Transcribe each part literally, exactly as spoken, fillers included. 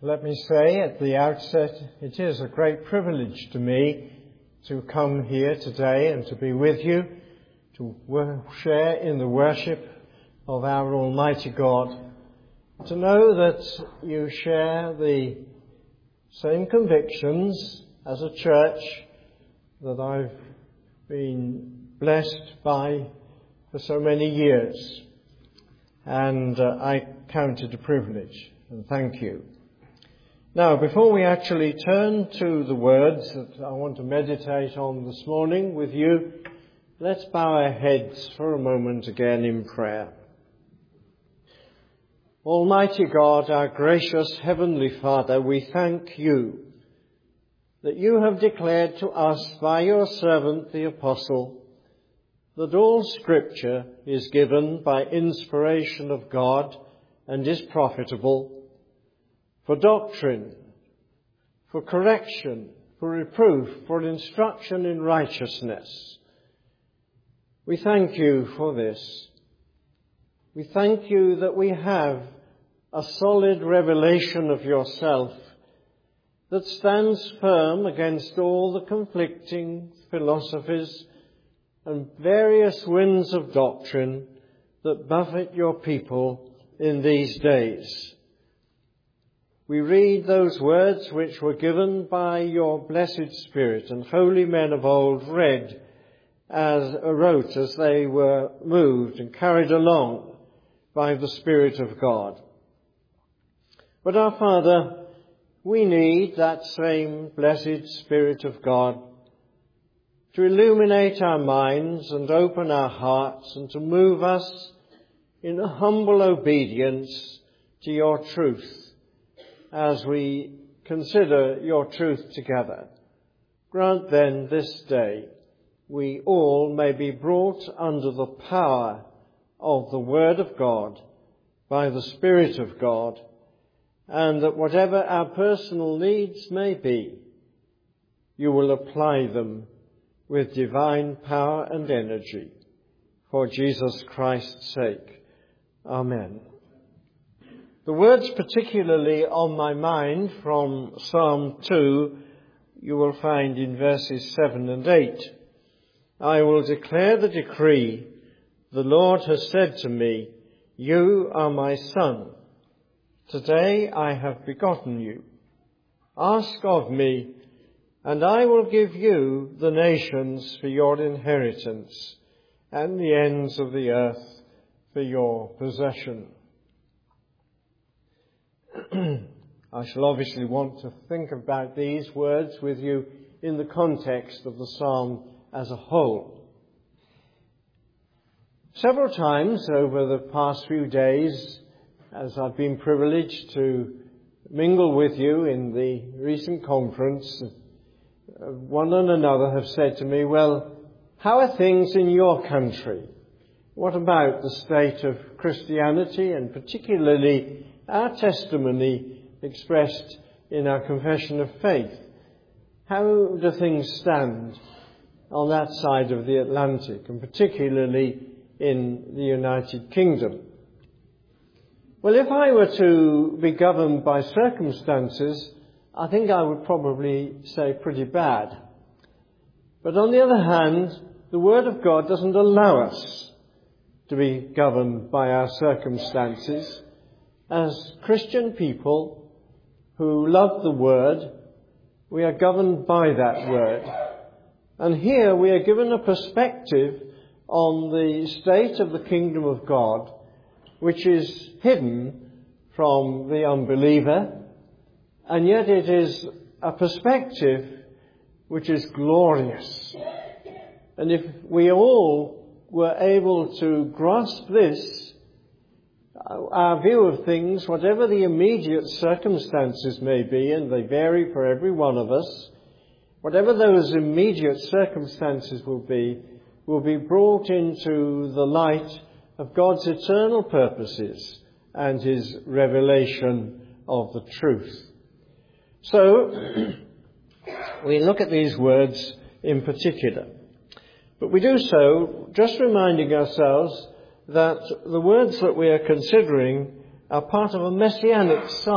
Let me say at the outset, it is a great privilege to me to come here today and to be with you, to share in the worship of our Almighty God, to know that you share the same convictions as a church that I've been blessed by for so many years. And uh, I count it a privilege, and thank you. Now, before we actually turn to the words that I want to meditate on this morning with you, let's bow our heads for a moment again in prayer. Almighty God, our gracious Heavenly Father, we thank you that you have declared to us by your servant the Apostle that all Scripture is given by inspiration of God and is profitable for doctrine, for correction, for reproof, for instruction in righteousness. We thank you for this. We thank you that we have a solid revelation of yourself that stands firm against all the conflicting philosophies and various winds of doctrine that buffet your people in these days. We read those words which were given by your blessed Spirit and holy men of old read as wrote as they were moved and carried along by the Spirit of God. But our Father, we need that same blessed Spirit of God to illuminate our minds and open our hearts and to move us in a humble obedience to your truth as we consider your truth together. Grant then this day we all may be brought under the power of the Word of God by the Spirit of God, and that whatever our personal needs may be, you will apply them with divine power and energy. For Jesus Christ's sake. Amen. The words particularly on my mind from Psalm two, you will find in verses seven and eight. I will declare the decree. The Lord has said to me, you are my son. Today I have begotten you. Ask of me, and I will give you the nations for your inheritance, and the ends of the earth for your possession. I shall obviously want to think about these words with you in the context of the psalm as a whole. Several times over the past few days, as I've been privileged to mingle with you in the recent conference, one and another have said to me, well, how are things in your country? What about the state of Christianity and particularly our testimony expressed in our confession of faith? How do things stand on that side of the Atlantic, and particularly in the United Kingdom? Well, if I were to be governed by circumstances, I think I would probably say pretty bad. But on the other hand, the Word of God doesn't allow us to be governed by our circumstances. As Christian people who love the Word, we are governed by that Word. And here we are given a perspective on the state of the kingdom of God, which is hidden from the unbeliever, and yet it is a perspective which is glorious. And if we all were able to grasp this, our view of things, whatever the immediate circumstances may be, and they vary for every one of us, whatever those immediate circumstances will be, will be brought into the light of God's eternal purposes and his revelation of the truth. So, we look at these words in particular. But we do so just reminding ourselves that the words that we are considering are part of a messianic psalm.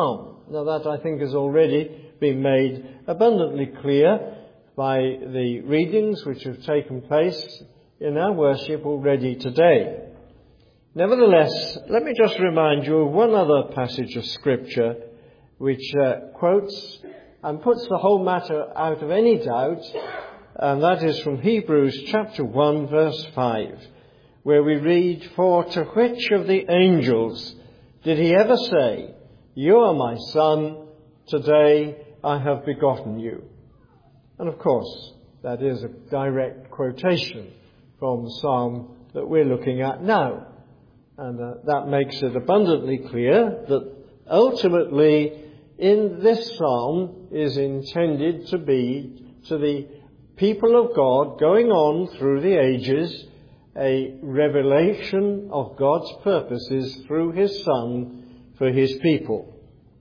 Now that, I think, has already been made abundantly clear by the readings which have taken place in our worship already today. Nevertheless, let me just remind you of one other passage of Scripture which uh, quotes and puts the whole matter out of any doubt, and that is from Hebrews chapter one, verse five, where we read, "For to which of the angels did he ever say, 'You are my son, today I have begotten you'?" And of course, that is a direct quotation from the psalm that we're looking at now. And uh, that makes it abundantly clear that ultimately in this psalm is intended to be to the people of God going on through the ages a revelation of God's purposes through his Son for his people.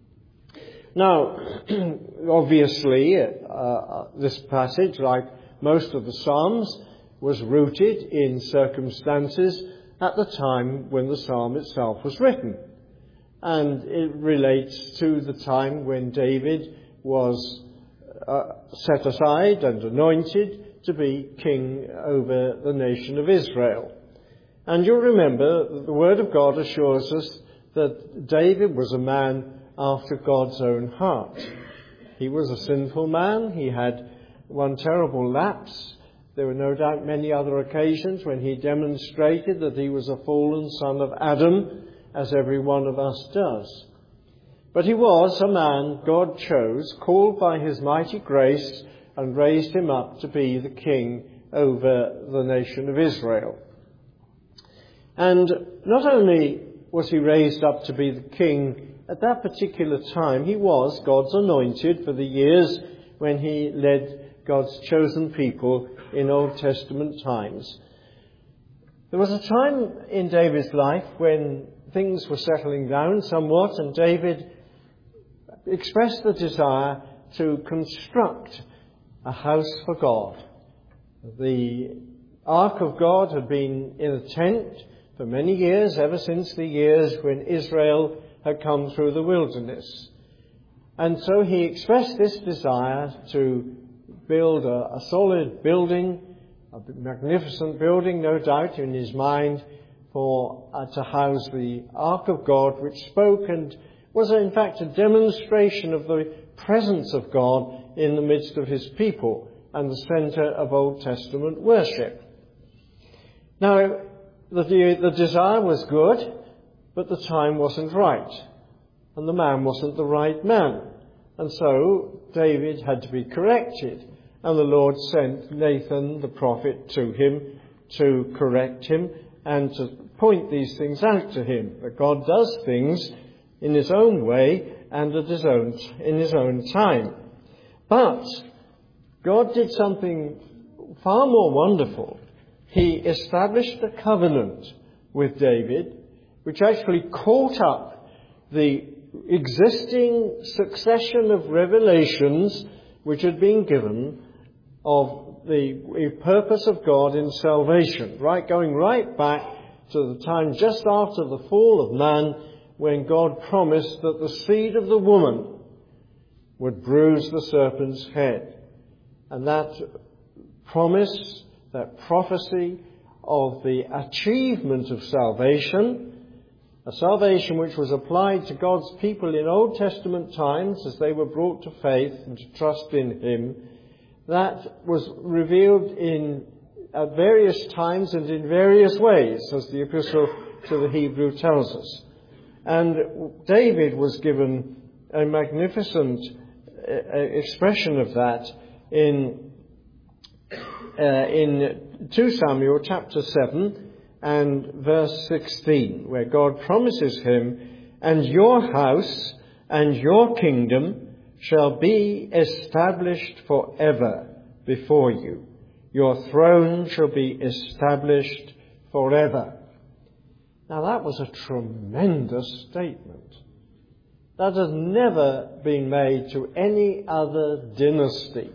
Now, obviously, uh, this passage, like most of the Psalms, was rooted in circumstances at the time when the psalm itself was written. And it relates to the time when David was uh, set aside and anointed to be king over the nation of Israel. And you'll remember that the Word of God assures us that David was a man after God's own heart. He was a sinful man. He had one terrible lapse. There were no doubt many other occasions when he demonstrated that he was a fallen son of Adam, as every one of us does. But he was a man God chose, called by his mighty grace, and raised him up to be the king over the nation of Israel. And not only was he raised up to be the king at that particular time, he was God's anointed for the years when he led God's chosen people in Old Testament times. There was a time in David's life when things were settling down somewhat, and David expressed the desire to construct a house for God. The Ark of God had been in a tent for many years, ever since the years when Israel had come through the wilderness. And so he expressed this desire to build a, a solid building, a magnificent building, no doubt, in his mind, for uh, to house the Ark of God, which spoke and was in fact a demonstration of the presence of God in the midst of his people and the centre of Old Testament worship. Now, the, the desire was good, but the time wasn't right, and the man wasn't the right man. And so David had to be corrected, and the Lord sent Nathan the prophet to him to correct him and to point these things out to him, that God does things in his own way and at his own, in his own time. But God did something far more wonderful. He established a covenant with David, which actually caught up the existing succession of revelations which had been given of the purpose of God in salvation, right, going right back to the time just after the fall of man, when God promised that the seed of the woman would bruise the serpent's head. And that promise, that prophecy of the achievement of salvation, a salvation which was applied to God's people in Old Testament times as they were brought to faith and to trust in him, that was revealed in at various times and in various ways, as the epistle to the Hebrew tells us. And David was given a magnificent uh, expression of that in uh, in Second Samuel chapter seven and verse sixteen, where God promises him, "And your house and your kingdom shall be established forever before you. Your throne shall be established forever." Now that was a tremendous statement. That has never been made to any other dynasty.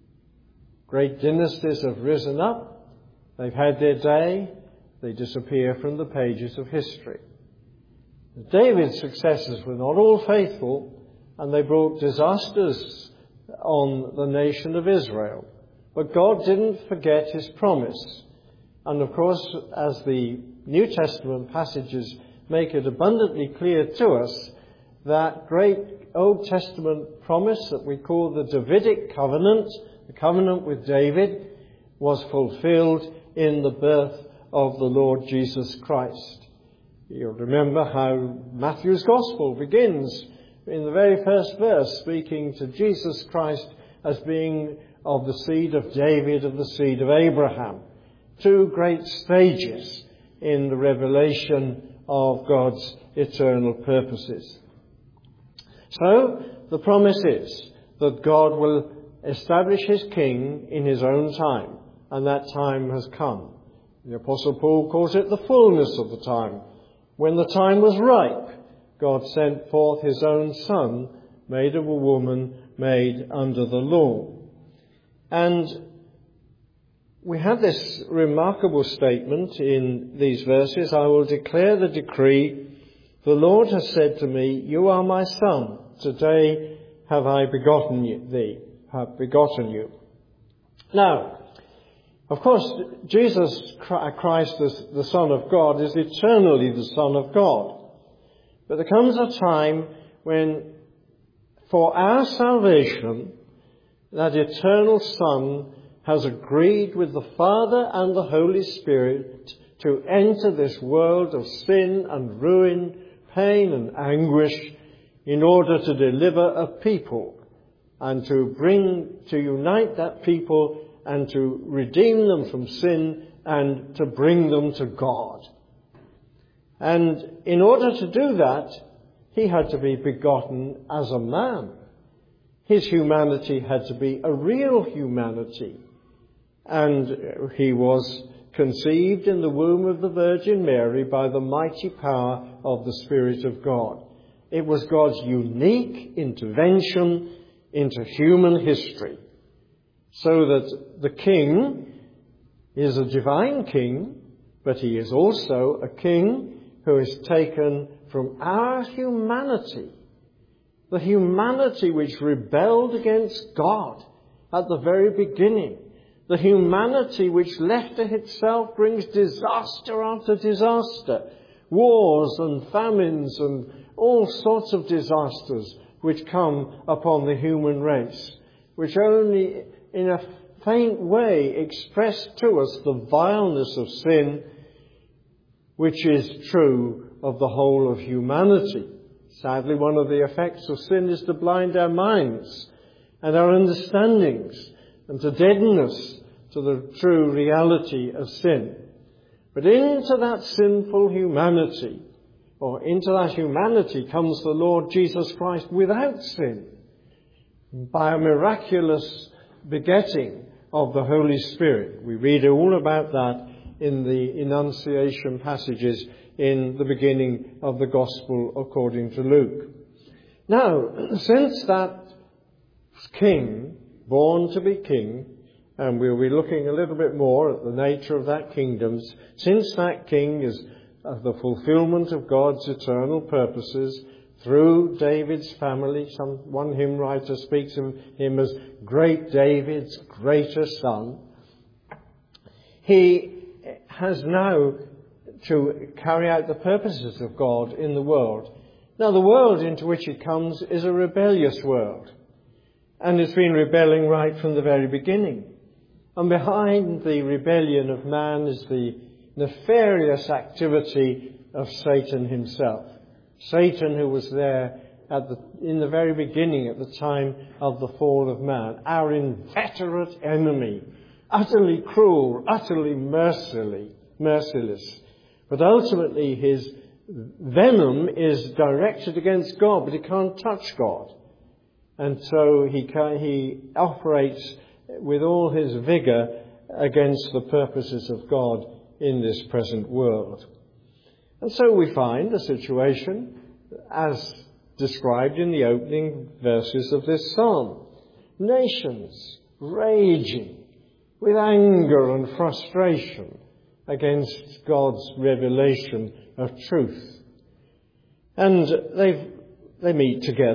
Great dynasties have risen up. They've had their day. They disappear from the pages of history. David's successors were not all faithful, and they brought disasters on the nation of Israel. But God didn't forget his promise. And of course, as the New Testament passages make it abundantly clear to us, that great Old Testament promise that we call the Davidic covenant, the covenant with David, was fulfilled in the birth of the Lord Jesus Christ. You'll remember how Matthew's Gospel begins in the very first verse, speaking to Jesus Christ as being of the seed of David, of the seed of Abraham. Two great stages in the revelation of God's eternal purposes. So, the promise is that God will establish his king in his own time, and that time has come. The Apostle Paul calls it the fullness of the time. When the time was ripe, God sent forth his own Son, made of a woman, made under the law. And we have this remarkable statement in these verses: I will declare the decree. The Lord has said to me, you are my son. Today have I begotten you, thee, have begotten you. Now, of course, Jesus Christ, the Son of God, is eternally the Son of God. But there comes a time when, for our salvation, that eternal Son has agreed with the Father and the Holy Spirit to enter this world of sin and ruin, pain and anguish, in order to deliver a people and to bring, to unite that people and to redeem them from sin and to bring them to God. And in order to do that, he had to be begotten as a man. His humanity had to be a real humanity. And he was conceived in the womb of the Virgin Mary by the mighty power of the Spirit of God. It was God's unique intervention into human history, so that the king is a divine king, but he is also a king who is taken from our humanity, the humanity which rebelled against God at the very beginning, the humanity which left to itself brings disaster after disaster, wars and famines and all sorts of disasters which come upon the human race, which only in a faint way express to us the vileness of sin, which is true of the whole of humanity. Sadly, one of the effects of sin is to blind our minds and our understandings and to deaden us to the true reality of sin. But into that sinful humanity, or into that humanity, comes the Lord Jesus Christ without sin, by a miraculous begetting of the Holy Spirit. We read all about that in the Annunciation passages in the beginning of the Gospel according to Luke. Now, since that king, born to be king, and we'll be looking a little bit more at the nature of that kingdom, since that king is the fulfillment of God's eternal purposes through David's family. Some one hymn writer speaks of him as great David's greater son. He has now to carry out the purposes of God in the world. Now, the world into which he comes is a rebellious world, and it's been rebelling right from the very beginning. And behind the rebellion of man is the nefarious activity of Satan himself. Satan, who was there at the, in the very beginning, at the time of the fall of man, our inveterate enemy, utterly cruel, utterly merciless, merciless. But ultimately his venom is directed against God, but he can't touch God. And so he can, he operates with all his vigour against the purposes of God in this present world. And so we find a situation as described in the opening verses of this psalm. Nations raging with anger and frustration against God's revelation of truth. And they they meet together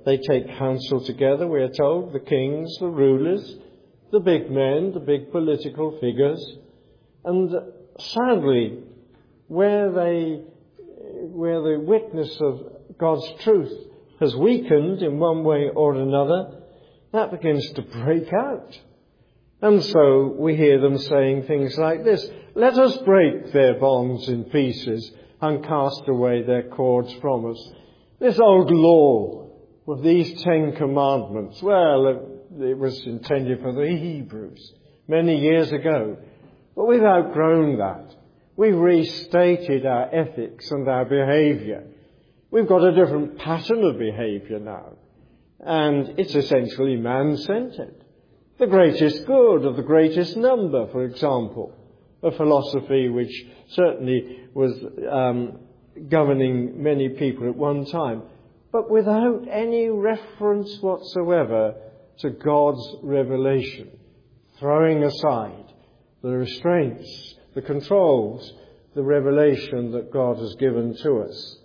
they take counsel together, we are told, the kings, the rulers, the big men, the big political figures. And sadly, where they, where the witness of God's truth has weakened in one way or another, that begins to break out. And so we hear them saying things like this: let us break their bonds in pieces and cast away their cords from us. This old law of these Ten Commandments, well, it was intended for the Hebrews many years ago, but we've outgrown that. We've restated our ethics and our behaviour. We've got a different pattern of behaviour now, and it's essentially man-centred. The greatest good of the greatest number, for example, a philosophy which certainly was um, governing many people at one time, but without any reference whatsoever to God's revelation, throwing aside the restraints, the controls, the revelation that God has given to us.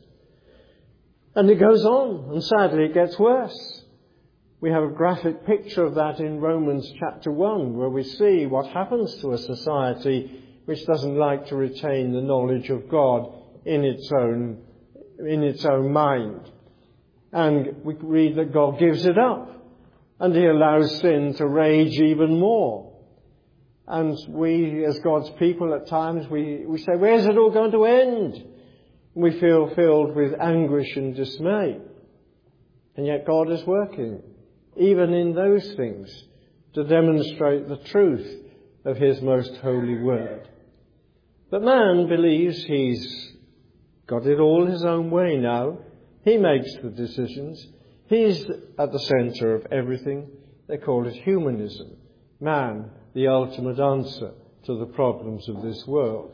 And it goes on, and sadly it gets worse. We have a graphic picture of that in Romans chapter one, where we see what happens to a society which doesn't like to retain the knowledge of God in its own, in its own mind. And we read that God gives it up, and he allows sin to rage even more. And we, as God's people, at times we, we say, where's it all going to end? We feel filled with anguish and dismay. And yet God is working, even in those things, to demonstrate the truth of his most holy word. But man believes he's got it all his own way now. He makes the decisions. He's at the centre of everything. They call it humanism. Man, the ultimate answer to the problems of this world.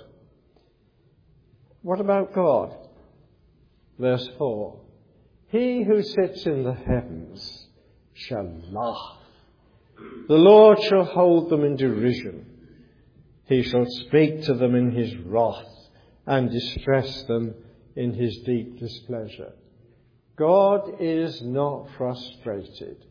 What about God? Verse four. He who sits in the heavens shall laugh. The Lord shall hold them in derision. He shall speak to them in his wrath and distress them in his deep displeasure. God is not frustrated.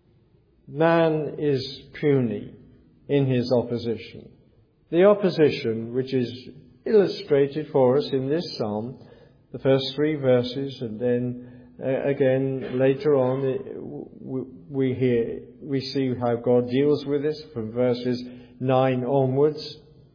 Man is puny in his opposition. The opposition which is illustrated for us in this psalm, the first three verses, and then uh, again later on it, we, we hear, we see how God deals with this from verses nine onwards.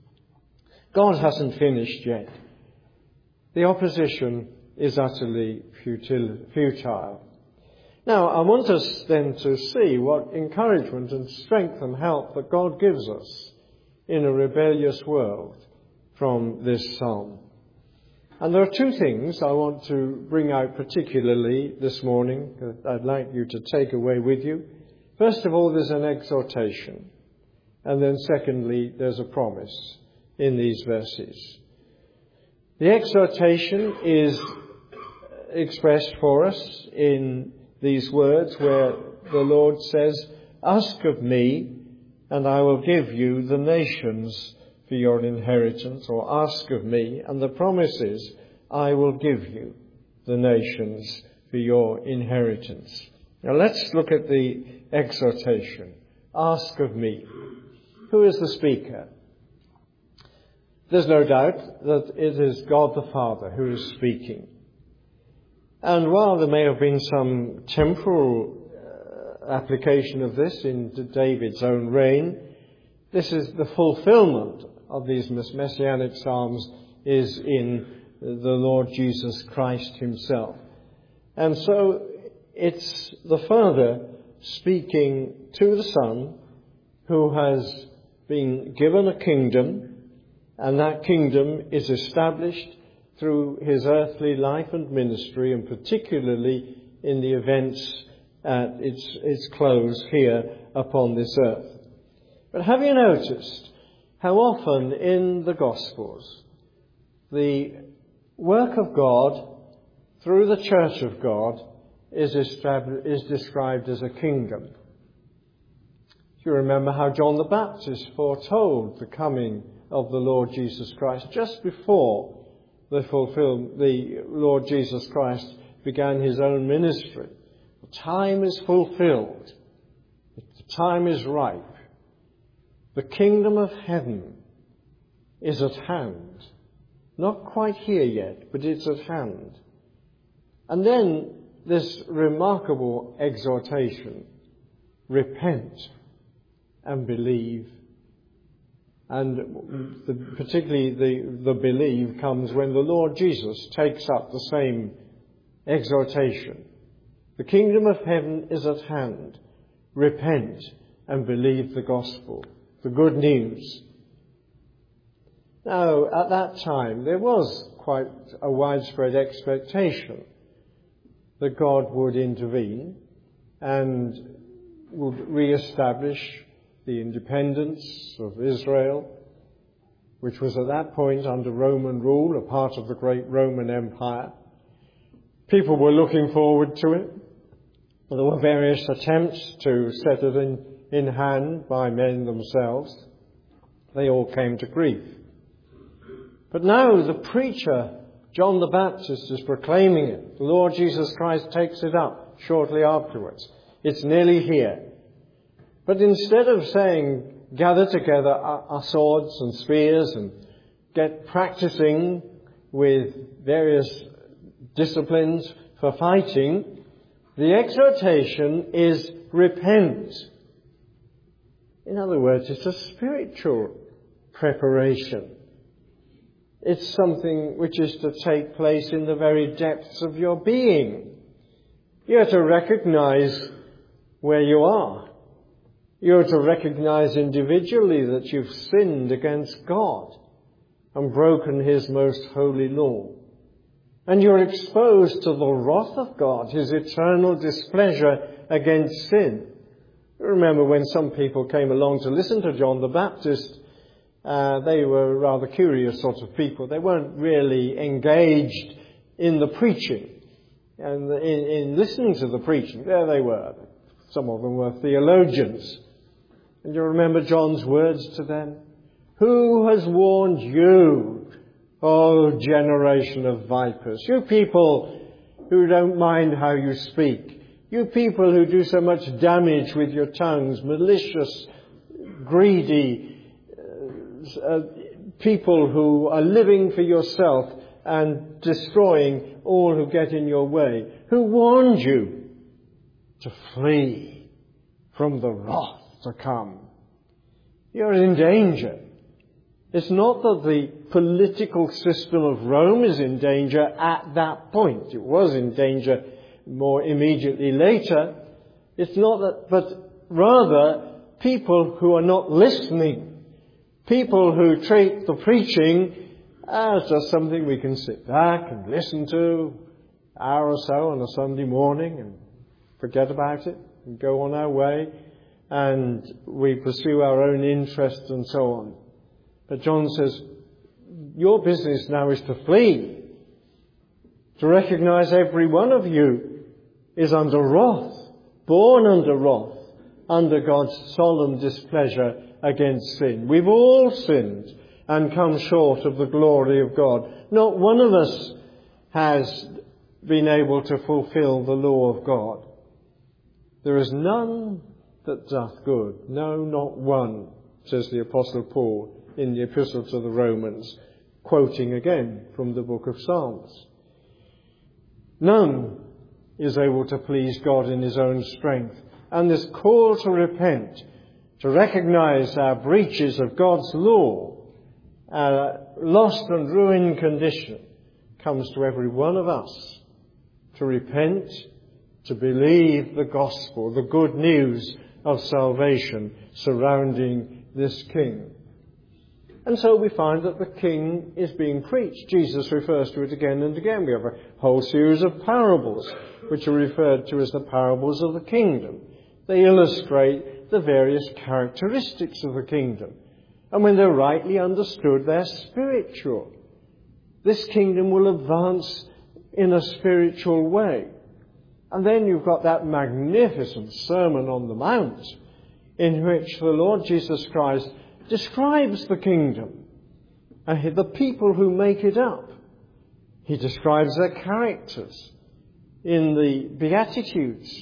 God hasn't finished yet. The opposition is utterly futile. futile. Now, I want us then to see what encouragement and strength and help that God gives us in a rebellious world from this psalm. And there are two things I want to bring out particularly this morning that I'd like you to take away with you. First of all, there's an exhortation. And then secondly, there's a promise in these verses. The exhortation is expressed for us in these words where the Lord says, ask of me and I will give you the nations for your inheritance, or ask of me, and the promise is, I will give you the nations for your inheritance. Now let's look at the exhortation. Ask of me. Who is the speaker? There's no doubt that it is God the Father who is speaking. And while there may have been some temporal uh, application of this in David's own reign, this is the fulfillment of these messianic psalms is in the Lord Jesus Christ himself. And so it's the Father speaking to the Son, who has been given a kingdom, and that kingdom is established through his earthly life and ministry, and particularly in the events at its, its close here upon this earth. But have you noticed how often in the Gospels the work of God through the Church of God is, is described as a kingdom? You remember how John the Baptist foretold the coming of the Lord Jesus Christ just before the fulfillment, the Lord Jesus Christ began his own ministry. The time is fulfilled. The time is ripe. The kingdom of heaven is at hand. Not quite here yet, but it's at hand. And then this remarkable exhortation, repent and believe. And the, particularly the, the believe comes when the Lord Jesus takes up the same exhortation. The kingdom of heaven is at hand. Repent and believe the gospel, the good news. Now, at that time, there was quite a widespread expectation that God would intervene and would re-establish the independence of Israel, which was at that point under Roman rule, a part of the great Roman Empire. People were looking forward to it. There were various attempts to set it in, in hand by men themselves. They all came to grief. But now the preacher, John the Baptist, is proclaiming it. The Lord Jesus Christ takes it up shortly afterwards. It's nearly here. But instead of saying, gather together our swords and spears and get practicing with various disciplines for fighting, the exhortation is repent. In other words, it's a spiritual preparation. It's something which is to take place in the very depths of your being. You're to recognize where you are. You're to recognize individually that you've sinned against God and broken His most holy law. And you're exposed to the wrath of God, His eternal displeasure against sin. Remember when some people came along to listen to John the Baptist, uh, they were rather curious sort of people. They weren't really engaged in the preaching and in, in listening to the preaching. There they were. Some of them were theologians. And you remember John's words to them? Who has warned you, O generation of vipers? You people who don't mind how you speak. You people who do so much damage with your tongues, malicious, greedy, uh, uh, people who are living for yourself and destroying all who get in your way. Who warned you to flee from the wrath to come? You're in danger. It's not that the political system of Rome is in danger at that point. It was in danger more immediately later. It's not that, but rather people who are not listening. People who treat the preaching as just something we can sit back and listen to an hour or so on a Sunday morning and forget about it and go on our way, and we pursue our own interests and so on. But John says, your business now is to flee, to recognize every one of you is under wrath, born under wrath, under God's solemn displeasure against sin. We've all sinned and come short of the glory of God. Not one of us has been able to fulfill the law of God. There is none that doth good, no, not one, says the Apostle Paul in the Epistle to the Romans, quoting again from the book of Psalms. None is able to please God in his own strength. And this call to repent, to recognize our breaches of God's law, our lost and ruined condition, comes to every one of us. To repent, to believe the gospel, the good news of salvation surrounding this King. And so we find that the King is being preached. Jesus refers to it again and again. We have a whole series of parables which are referred to as the parables of the kingdom. They illustrate the various characteristics of the kingdom. And when they're rightly understood, they're spiritual. This kingdom will advance in a spiritual way. And then you've got that magnificent Sermon on the Mount in which the Lord Jesus Christ describes the kingdom and the people who make it up. He describes their characters in the Beatitudes.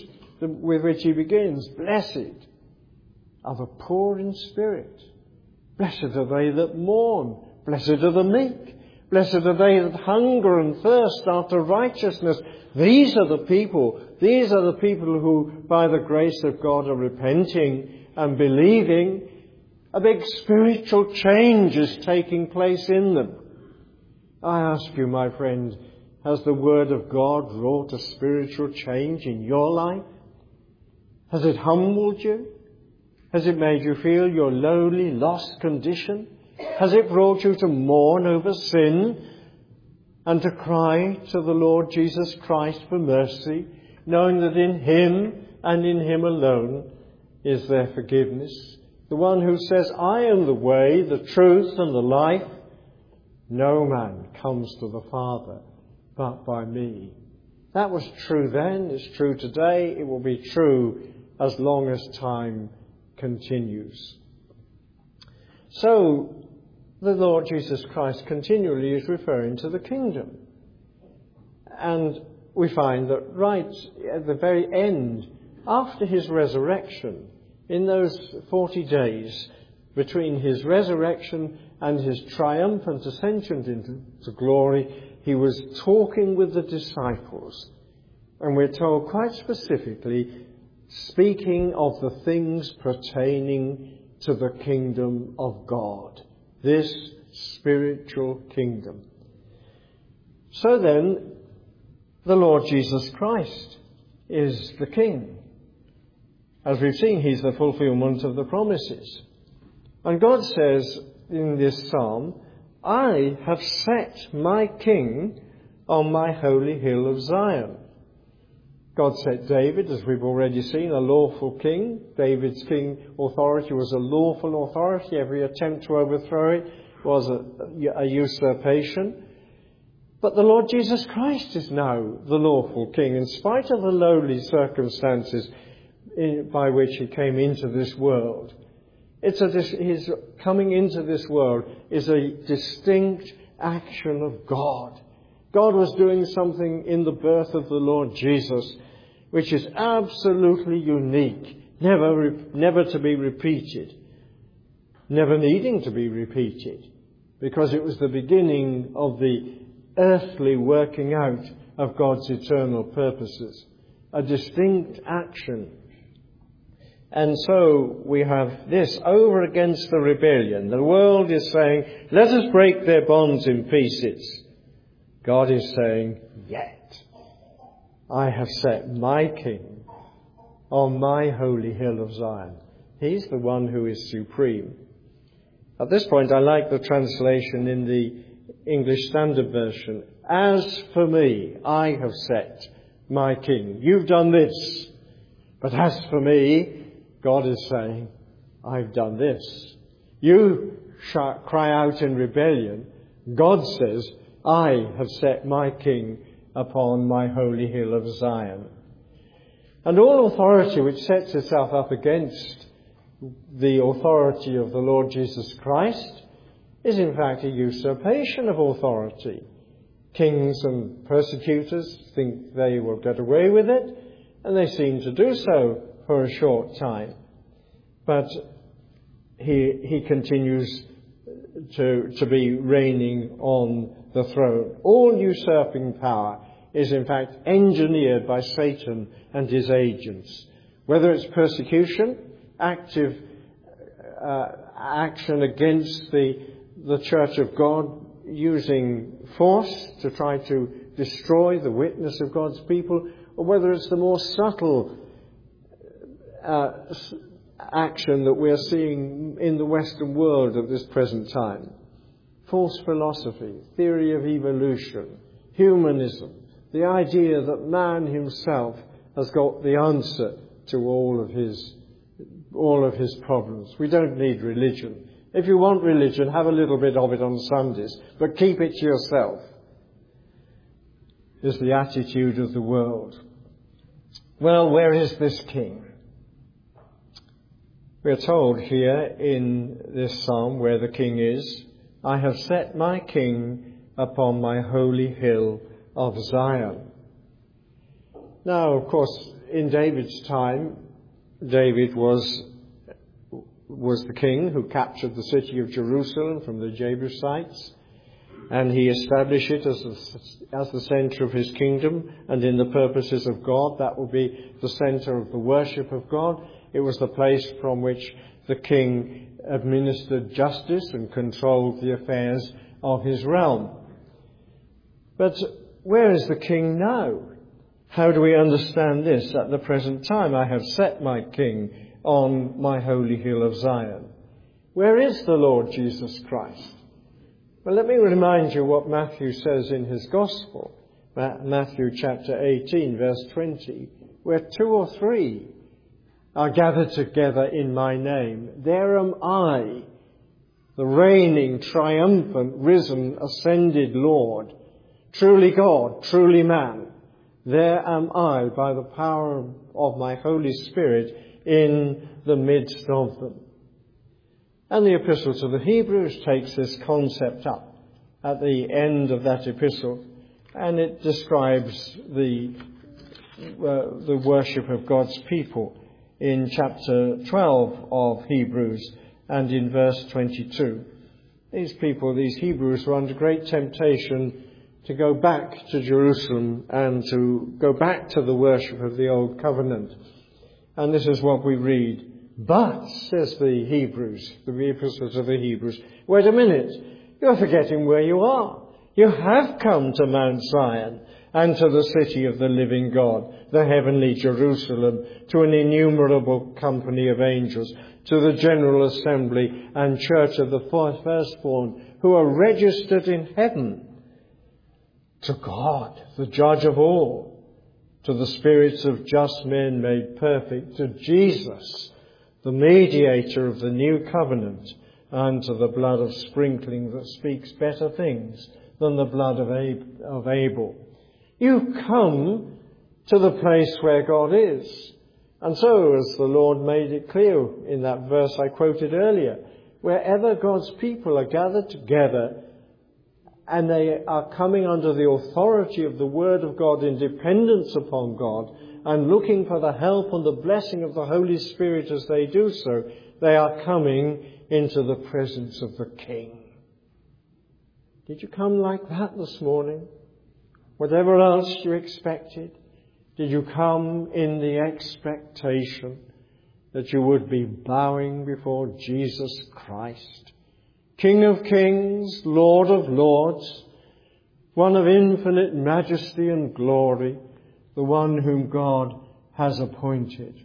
with which he begins. Blessed are the poor in spirit. Blessed are they that mourn. Blessed are the meek. Blessed are they that hunger and thirst after righteousness. These are the people, these are the people who, by the grace of God, are repenting and believing. A big spiritual change is taking place in them. I ask you, my friend, has the Word of God wrought a spiritual change in your life? Has it humbled you? Has it made you feel your lowly, lost condition? Has it brought you to mourn over sin and to cry to the Lord Jesus Christ for mercy, knowing that in Him and in Him alone is there forgiveness? The one who says, I am the way, the truth and the life. No man comes to the Father but by me. That was true then, it's true today, it will be true as long as time continues. So, the Lord Jesus Christ continually is referring to the kingdom. And we find that right at the very end, after his resurrection, in those forty days between his resurrection and his triumphant ascension into glory, he was talking with the disciples. And we're told quite specifically, speaking of the things pertaining to the kingdom of God. This spiritual kingdom. So then, the Lord Jesus Christ is the King. As we've seen, he's the fulfillment of the promises. And God says in this psalm, I have set my King on my holy hill of Zion. God set David, as we've already seen, a lawful king. David's king authority was a lawful authority. Every attempt to overthrow it was a, a usurpation. But the Lord Jesus Christ is now the lawful king, in spite of the lowly circumstances in, by which he came into this world. It's a, his coming into this world is a distinct action of God. God was doing something in the birth of the Lord Jesus which is absolutely unique, never, never to be repeated, never needing to be repeated, because it was the beginning of the earthly working out of God's eternal purposes, a distinct action. And so we have this over against the rebellion. The world is saying, let us break their bonds in pieces. God is saying, yet I have set my King on my holy hill of Zion. He's the one who is supreme. At this point, I like the translation in the English Standard Version. As for me, I have set my King. You've done this. But as for me, God is saying, I've done this. You cry out in rebellion. God says, I have set my King upon my holy hill of Zion. And all authority which sets itself up against the authority of the Lord Jesus Christ is in fact a usurpation of authority. Kings and persecutors think they will get away with it, and they seem to do so for a short time. But he, he continues to, to be reigning on the throne. All usurping power is in fact engineered by Satan and his agents. Whether it's persecution, active uh, action against the, the Church of God, using force to try to destroy the witness of God's people, or whether it's the more subtle uh, action that we're seeing in the Western world at this present time. False philosophy, theory of evolution, humanism, the idea that man himself has got the answer to all of his all of his problems. We don't need religion. If you want religion, have a little bit of it on Sundays, but keep it to yourself, is the attitude of the world. Well, where is this king? We're told here in this psalm where the king is, I have set my king upon my holy hill of Zion. Now, of course, in David's time, David was, was the king who captured the city of Jerusalem from the Jebusites, and he established it as the, as the centre of his kingdom, and in the purposes of God, that will be the centre of the worship of God. It was the place from which the king administered justice and controlled the affairs of his realm. But where is the king now? How do we understand this? At the present time I have set my king on my holy hill of Zion. Where is the Lord Jesus Christ? Well, let me remind you what Matthew says in his Gospel. Matthew chapter eighteen, verse twenty, where two or three are gathered together in my name, there am I, the reigning, triumphant, risen, ascended Lord, truly God, truly man. There am I by the power of my Holy Spirit in the midst of them. And the epistle to the Hebrews takes this concept up at the end of that epistle, and it describes the, uh, the worship of God's people in chapter twelve of Hebrews and in verse twenty-two. These people, these Hebrews, were under great temptation to go back to Jerusalem and to go back to the worship of the Old Covenant. And this is what we read. But, says the Hebrews, the epistles of the Hebrews, wait a minute, you're forgetting where you are. You have come to Mount Zion and to the city of the living God, the heavenly Jerusalem, to an innumerable company of angels, to the general assembly and church of the firstborn who are registered in heaven, to God, the judge of all, to the spirits of just men made perfect, to Jesus, the mediator of the new covenant, and to the blood of sprinkling that speaks better things than the blood of Abel. You come to the place where God is. And so, as the Lord made it clear in that verse I quoted earlier, wherever God's people are gathered together and they are coming under the authority of the Word of God in dependence upon God and looking for the help and the blessing of the Holy Spirit as they do so, they are coming into the presence of the King. Did you come like that this morning? Whatever else you expected, did you come in the expectation that you would be bowing before Jesus Christ, King of kings, Lord of lords, one of infinite majesty and glory, the one whom God has appointed?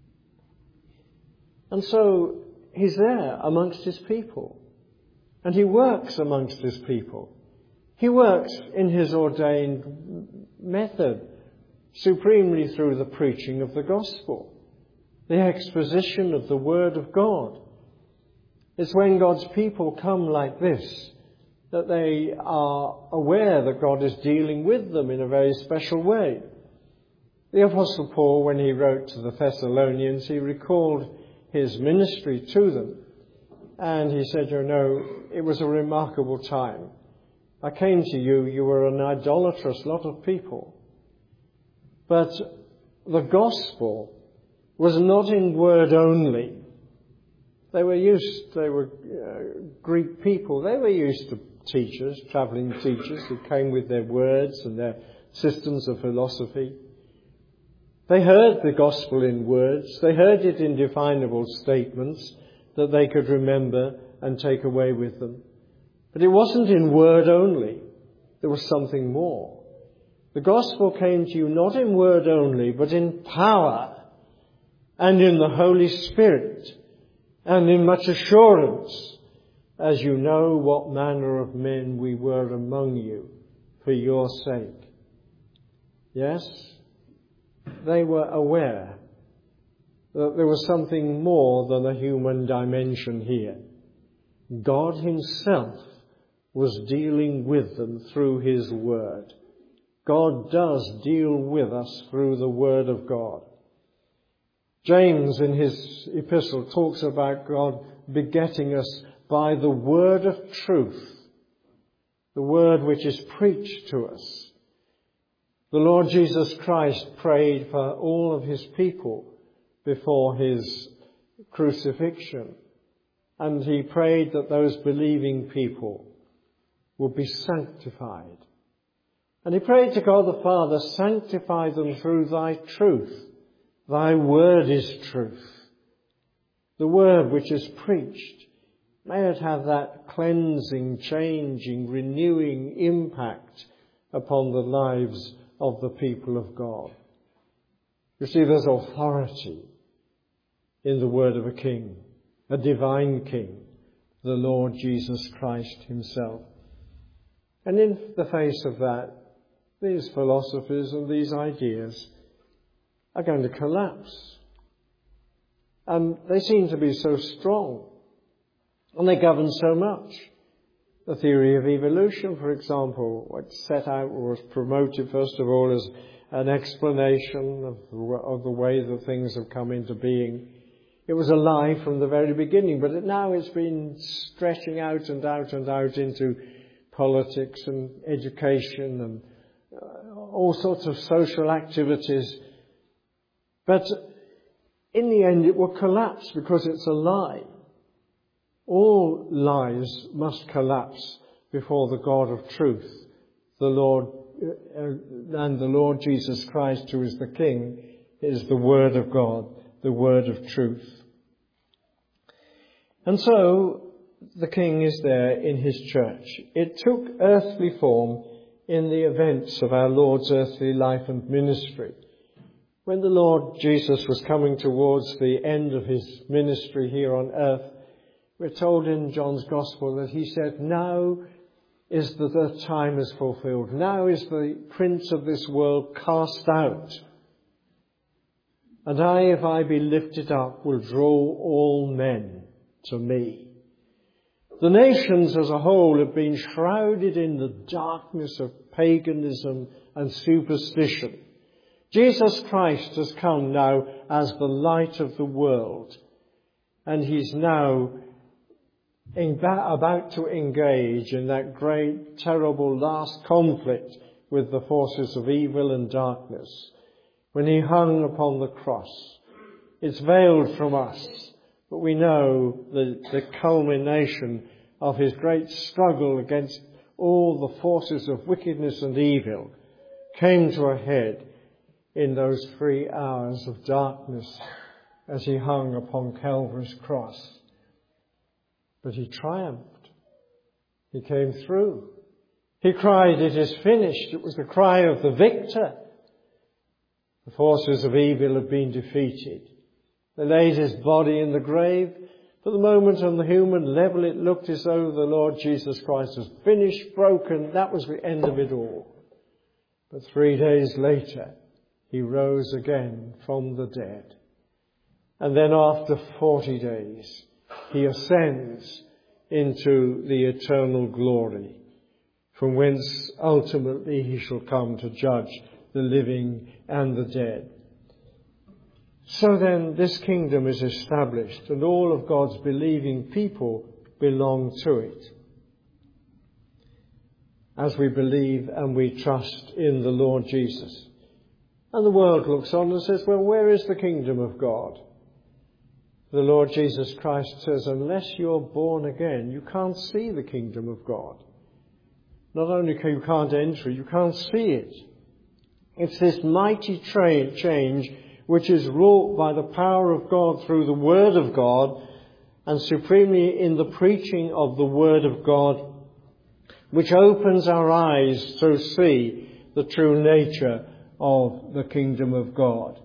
And so he's there amongst his people, and he works amongst his people. He works in his ordained method, supremely through the preaching of the gospel, the exposition of the word of God. It's when God's people come like this that they are aware that God is dealing with them in a very special way. The Apostle Paul, when he wrote to the Thessalonians, he recalled his ministry to them. And he said, you know, it was a remarkable time. I came to you, you were an idolatrous lot of people. But the gospel was not in word only. They were used, they were uh, Greek people. They were used to teachers, travelling teachers who came with their words and their systems of philosophy. They heard the gospel in words. They heard it in definable statements that they could remember and take away with them. But it wasn't in word only. There was something more. The gospel came to you not in word only, but in power and in the Holy Spirit and in much assurance, as you know what manner of men we were among you for your sake. Yes, they were aware that there was something more than a human dimension here. God himself was dealing with them through his word. God does deal with us through the word of God. James in his epistle talks about God begetting us by the word of truth, the word which is preached to us. The Lord Jesus Christ prayed for all of his people before his crucifixion, and he prayed that those believing people would be sanctified. And he prayed to God the Father, sanctify them through thy truth. Thy word is truth. The word which is preached, may it have that cleansing, changing, renewing impact upon the lives of the people of God. You see, there's authority in the word of a king, a divine king, the Lord Jesus Christ himself. And in the face of that, these philosophies and these ideas are going to collapse. And they seem to be so strong, and they govern so much. The theory of evolution, for example, was set out, was promoted first of all as an explanation of the, of the way that things have come into being. It was a lie from the very beginning, but it, now it's been stretching out and out and out into politics and education and uh, all sorts of social activities. But in the end it will collapse because it's a lie. All lies must collapse before the God of truth, the Lord, uh, and the Lord Jesus Christ, who is the King, is the Word of God, the Word of truth. And so the King is there in his church. It took earthly form in the events of our Lord's earthly life and ministry. When the Lord Jesus was coming towards the end of his ministry here on earth, we're told in John's Gospel that he said, now is the, the time is fulfilled. Now is the prince of this world cast out. And I, if I be lifted up, will draw all men to me. The nations as a whole have been shrouded in the darkness of paganism and superstition. Jesus Christ has come now as the light of the world, and he's now about to engage in that great, terrible last conflict with the forces of evil and darkness. When he hung upon the cross, it's veiled from us, but we know the, the culmination of his great struggle against all the forces of wickedness and evil came to a head in those three hours of darkness as he hung upon Calvary's cross. But he triumphed. He came through. He cried, it is finished. It was the cry of the victor. The forces of evil had been defeated. They laid his body in the grave. For the moment on the human level it looked as though the Lord Jesus Christ was finished, broken. That was the end of it all. But three days later he rose again from the dead. And then after forty days he ascends into the eternal glory, from whence ultimately he shall come to judge the living and the dead. So then this kingdom is established, and all of God's believing people belong to it, as we believe and we trust in the Lord Jesus. And the world looks on and says, well, where is the kingdom of God? The Lord Jesus Christ says, unless you're born again, you can't see the kingdom of God. Not only can you can't enter, you can't see it. It's this mighty tra- change which is wrought by the power of God through the Word of God, and supremely in the preaching of the Word of God, which opens our eyes to see the true nature of the kingdom of God.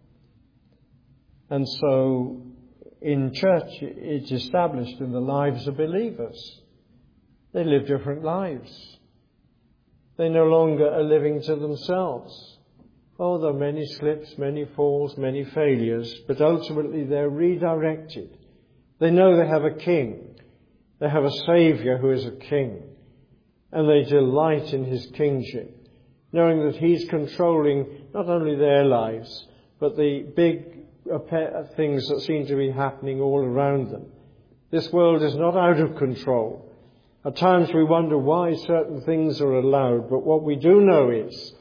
And so in church it's established in the lives of believers. They live different lives. They no longer are living to themselves. Oh, there are many slips, many falls, many failures, but ultimately they're redirected. They know they have a king. They have a Saviour who is a king. And they delight in his kingship, knowing that he's controlling not only their lives, but the big things that seem to be happening all around them. This world is not out of control. At times we wonder why certain things are allowed, but what we do know is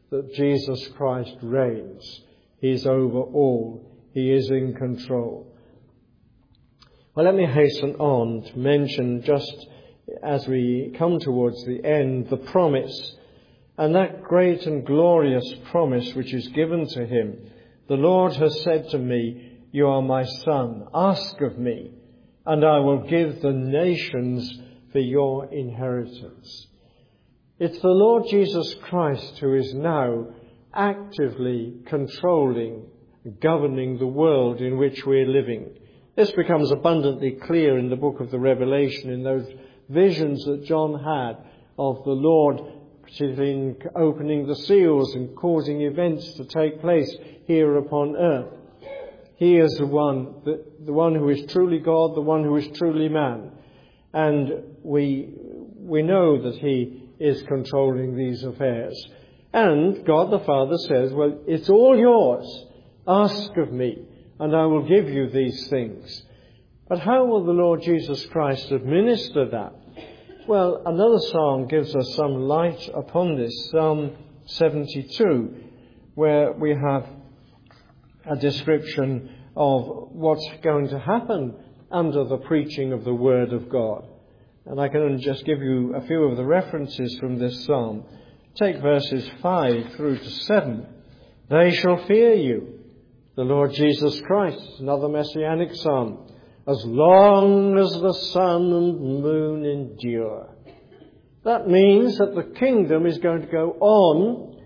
that Jesus Christ reigns. He's over all. He is in control. Well, let me hasten on to mention, just as we come towards the end, the promise, and that great and glorious promise which is given to him. The Lord has said to me, "You are my son. Ask of me, and I will give the nations for your inheritance." It's the Lord Jesus Christ who is now actively controlling, governing the world in which we're living. This becomes abundantly clear in the book of the Revelation, in those visions that John had of the Lord, particularly in opening the seals and causing events to take place here upon earth. He is the one, the, the one who is truly God, the one who is truly man. And we, we know that he is controlling these affairs. And God the Father says, well, it's all yours. Ask of me, and I will give you these things. But how will the Lord Jesus Christ administer that? Well, another psalm gives us some light upon this, Psalm seventy-two, where we have a description of what's going to happen under the preaching of the Word of God. And I can just give you a few of the references from this psalm. Take verses five through to seven. They shall fear you, the Lord Jesus Christ, another messianic psalm, as long as the sun and moon endure. That means that the kingdom is going to go on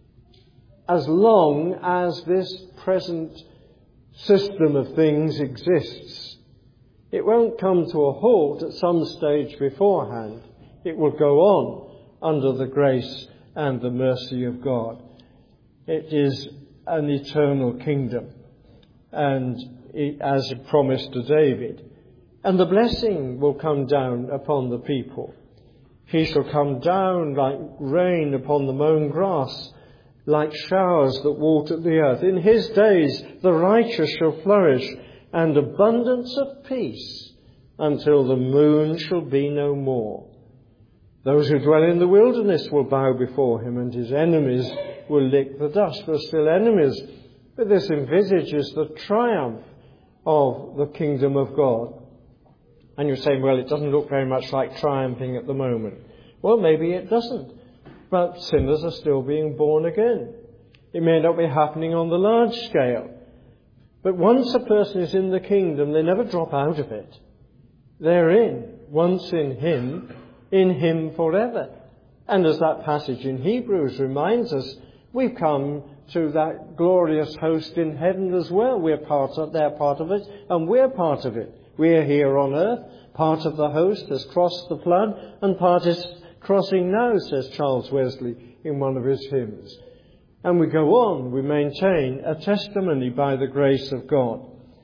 as long as this present system of things exists. It won't come to a halt at some stage beforehand. It will go on under the grace and the mercy of God. It is an eternal kingdom, and it, as it promised to David. And the blessing will come down upon the people. He shall come down like rain upon the mown grass, like showers that water the earth. In his days the righteous shall flourish, and abundance of peace, until the moon shall be no more. Those who dwell in the wilderness will bow before him, and his enemies will lick the dust. We're still enemies, but this envisages the triumph of the kingdom of God. And you're saying, well, it doesn't look very much like triumphing at the moment. Well, maybe it doesn't, but sinners are still being born again. It may not be happening on the large scale, but once a person is in the kingdom, they never drop out of it. They're in, once in him, in him forever. And as that passage in Hebrews reminds us, we've come to that glorious host in heaven as well. We're part of, they're part of it, and we're part of it. We're here on earth. Part of the host has crossed the flood, and part is crossing now, says Charles Wesley in one of his hymns. And we go on, we maintain a testimony by the grace of God.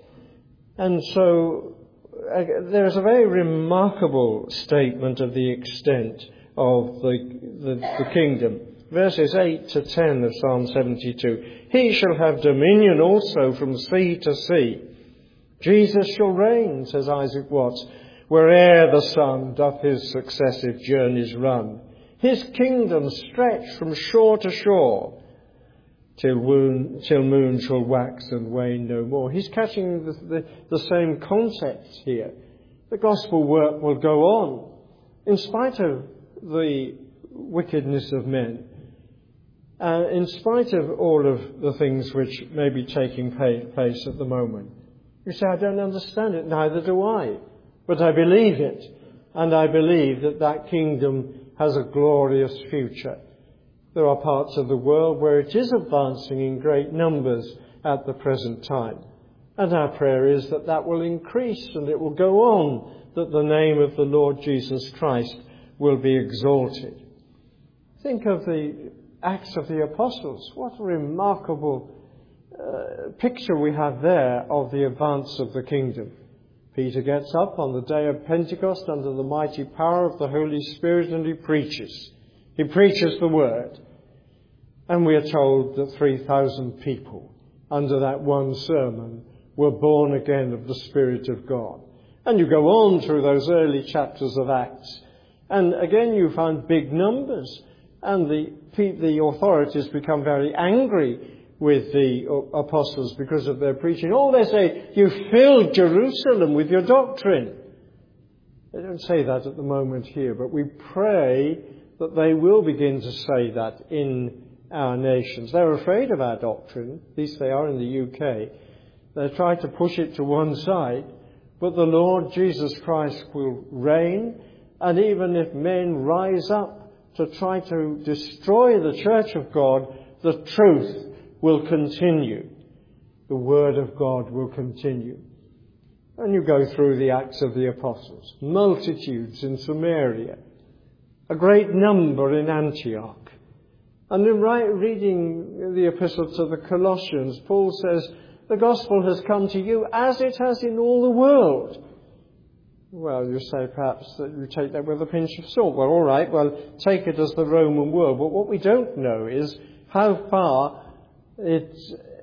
And so uh, there's a very remarkable statement of the extent of the, the, the kingdom. Verses eight to ten of Psalm seventy-two. He shall have dominion also from sea to sea. Jesus shall reign, says Isaac Watts, where'er the sun doth his successive journeys run. His kingdom stretch from shore to shore, till moon, till moon shall wax and wane no more. He's catching the, the, the same concept here. The gospel work will go on, in spite of the wickedness of men, uh, in spite of all of the things which may be taking place at the moment. You say, I don't understand it. Neither do I. But I believe it. And I believe that that kingdom has a glorious future. There are parts of the world where it is advancing in great numbers at the present time. And our prayer is that that will increase and it will go on, that the name of the Lord Jesus Christ will be exalted. Think of the Acts of the Apostles. What a remarkable uh, picture we have there of the advance of the kingdom. Peter gets up on the day of Pentecost under the mighty power of the Holy Spirit, and he preaches. He preaches the word. And we are told that three thousand people under that one sermon were born again of the Spirit of God. And you go on through those early chapters of Acts, and again you find big numbers. And the, the authorities become very angry with the apostles because of their preaching. Oh, they say, you filled Jerusalem with your doctrine. They don't say that at the moment here, but we pray that they will begin to say that in our nations. They're afraid of our doctrine, at least they are in the U K. They try to push it to one side, but the Lord Jesus Christ will reign, and even if men rise up to try to destroy the Church of God, the truth will continue. The Word of God will continue. And you go through the Acts of the Apostles. Multitudes in Samaria. A great number in Antioch. And in reading the epistle to the Colossians, Paul says, the gospel has come to you as it has in all the world. Well, you say perhaps that you take that with a pinch of salt. Well, all right, well, take it as the Roman world. But what we don't know is how far it,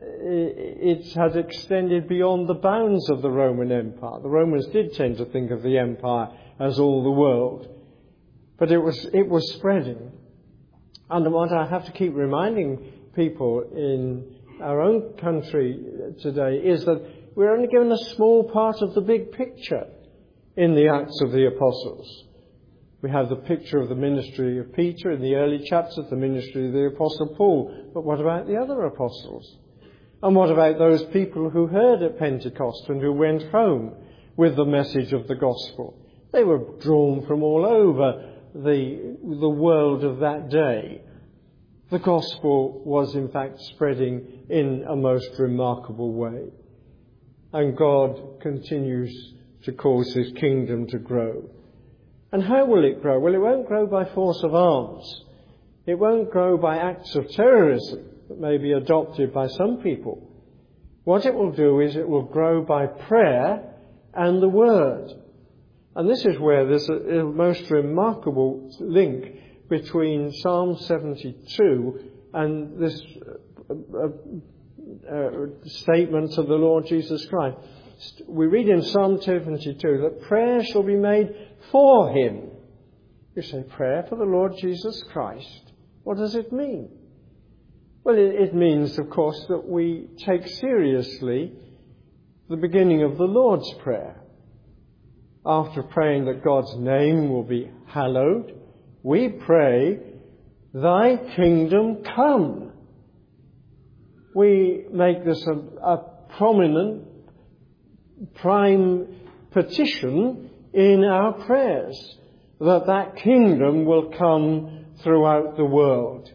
it had extended beyond the bounds of the Roman Empire. The Romans did tend to think of the empire as all the world. But it was, it was spreading. And what I have to keep reminding people in our own country today is that we're only given a small part of the big picture in the Acts of the Apostles. We have the picture of the ministry of Peter in the early chapters, the ministry of the Apostle Paul. But what about the other apostles? And what about those people who heard at Pentecost and who went home with the message of the gospel? They were drawn from all over the, the world of that day. The gospel was in fact spreading in a most remarkable way. And God continues to cause his kingdom to grow. And how will it grow? Well, it won't grow by force of arms. It won't grow by acts of terrorism that may be adopted by some people. What it will do is it will grow by prayer and the Word. And this is where there's a, a most remarkable link between Psalm seventy-two and this uh, uh, statement of the Lord Jesus Christ. We read in Psalm seventy-two that prayer shall be made for him. You say, prayer for the Lord Jesus Christ. What does it mean? Well, it, it means, of course, that we take seriously the beginning of the Lord's Prayer. After praying that God's name will be hallowed, we pray, thy kingdom come. We make this a, a prominent, prime petition in our prayers, that that kingdom will come throughout the world.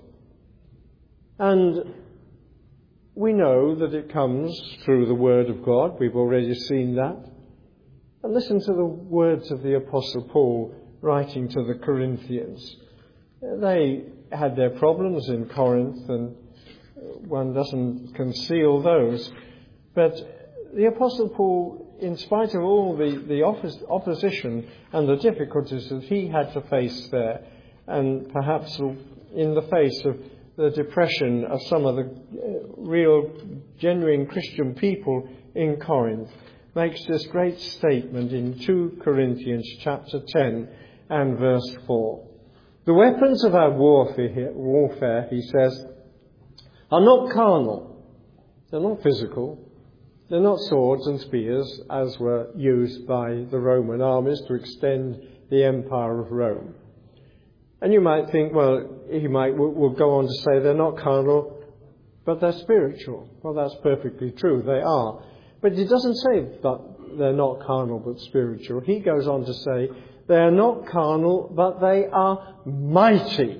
And we know that it comes through the Word of God. We've already seen that. And listen to the words of the Apostle Paul writing to the Corinthians. They had their problems in Corinth, and one doesn't conceal those. But the Apostle Paul, in spite of all the, the opposition and the difficulties that he had to face there, and perhaps in the face of the depression of some of the real, genuine Christian people in Corinth, makes this great statement in two Corinthians chapter ten and verse four. The weapons of our warfare, warfare, he says, are not carnal. They're not physical. They're not swords and spears as were used by the Roman armies to extend the empire of Rome. And you might think, well, he might will go on to say they're not carnal, but they're spiritual. Well, that's perfectly true. They are. But he doesn't say that they're not carnal but spiritual. He goes on to say they are not carnal, but they are mighty.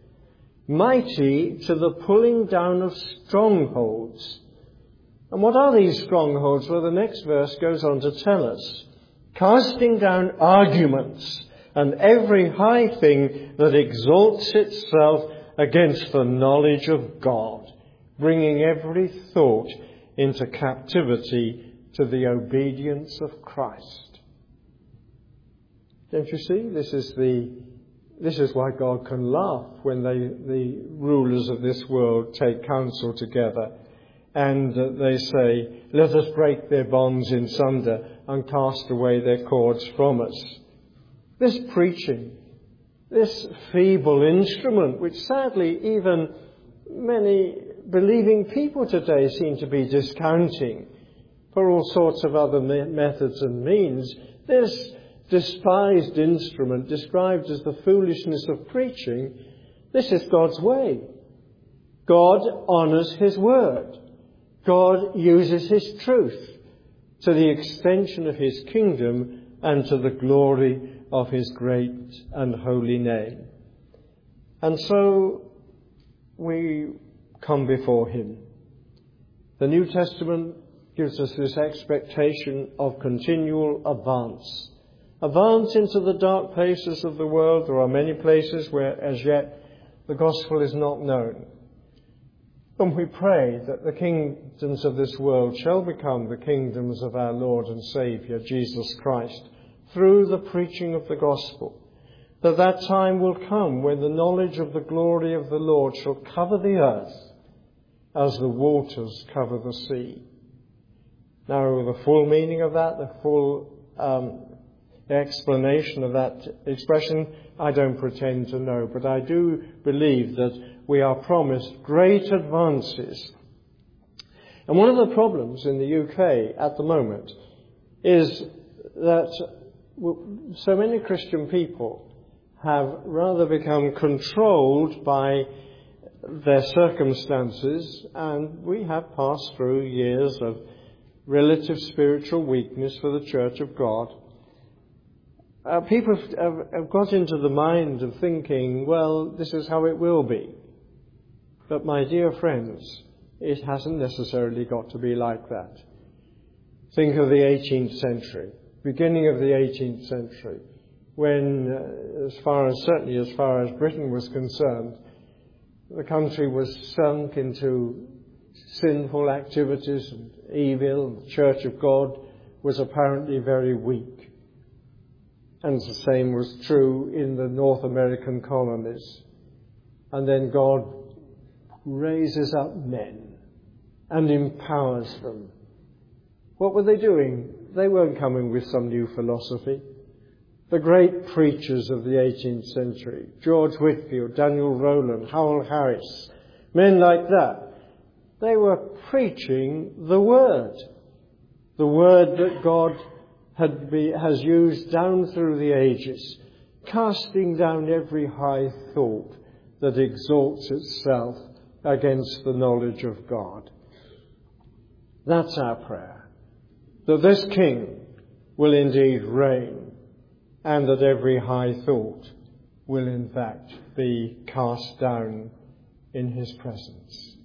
Mighty to the pulling down of strongholds. And what are these strongholds? Well, the next verse goes on to tell us. Casting down arguments and every high thing that exalts itself against the knowledge of God, bringing every thought into captivity to the obedience of Christ. Don't you see? This is the this is why God can laugh when they, the rulers of this world take counsel together and uh, they say, let us break their bonds in sunder and cast away their cords from us. This preaching this feeble instrument, which sadly even many believing people today seem to be discounting for all sorts of other me- methods and means, this despised instrument described as the foolishness of preaching, this is God's way. God honours his word. God uses his truth to the extension of his kingdom and to the glory of his great and holy name. And so we come before him. The New Testament gives us this expectation of continual advance. Advance into the dark places of the world. There are many places where as yet the gospel is not known. And we pray that the kingdoms of this world shall become the kingdoms of our Lord and Saviour, Jesus Christ, through the preaching of the gospel. That that time will come when the knowledge of the glory of the Lord shall cover the earth as the waters cover the sea. Now, the full meaning of that, the full um, explanation of that expression, I don't pretend to know, but I do believe that we are promised great advances. And one of the problems in the U K at the moment is that so many Christian people have rather become controlled by their circumstances, and we have passed through years of relative spiritual weakness for the Church of God. Uh, people have, have got into the mind of thinking, well, this is how it will be. But my dear friends, it hasn't necessarily got to be like that. Think of the eighteenth century, beginning of the eighteenth century, when, uh, as far as, certainly as far as Britain was concerned, the country was sunk into sinful activities and evil, and the Church of God was apparently very weak. And the same was true in the North American colonies. And then God raises up men and empowers them. What were they doing? They weren't coming with some new philosophy. The great preachers of the eighteenth century, George Whitefield, Daniel Rowland, Howell Harris, men like that, they were preaching the Word. The Word that God had be, has used down through the ages, casting down every high thought that exalts itself against the knowledge of God. That's our prayer. That this King will indeed reign, and that every high thought will in fact be cast down in his presence.